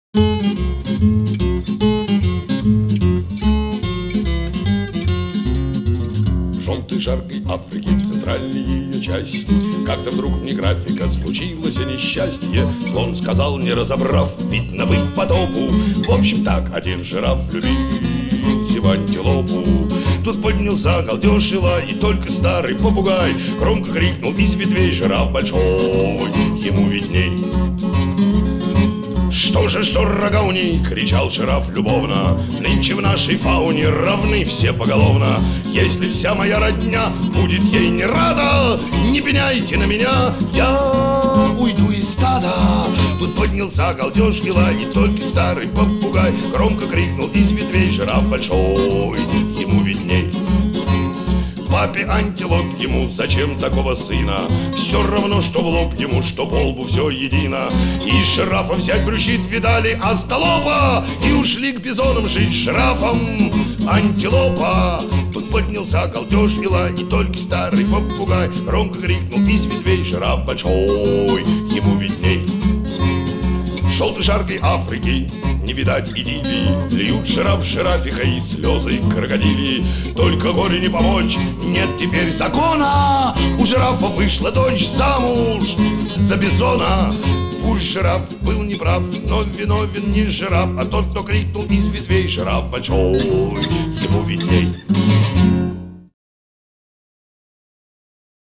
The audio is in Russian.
В желтой жаркой Африке, в центральной ее части, как-то вдруг вне графика случилось несчастье. Слон сказал, не разобрав, видно бы потопу: в общем так, один жираф влюбился в антилопу. Тут поднялся галдеж и лай, и только старый попугай громко крикнул из ветвей: жираф большой, ему видней. Что же, что рога у ней, кричал жираф любовно, нынче в нашей фауне равны все поголовно. Если вся моя родня будет ей не рада, не пеняйте на меня, я уйду из стада. Тут поднялся галдеж и лай, и только старый попугай громко крикнул из ветвей: жираф большой, ему видней. Папе антилоп ему зачем такого сына? Все равно, что в лоб ему, что по лбу, все едино. И жирафа взять брющит, видали остолопа, и ушли к бизонам жить с жирафом антилопа. Тут поднялся галдеж и лай, и только старый попугай громко крикнул из ветвей: жираф большой, ему видней. В желтой жаркой Африке не видать идиллии, льют жираф жирафиха и слезы крокодили. Только горе не помочь, нет теперь закона, у жирафа вышла дочь замуж за бизона. Пусть жираф был неправ, но виновен не жираф, а тот, кто крикнул из ветвей: жираф большой, ему видней.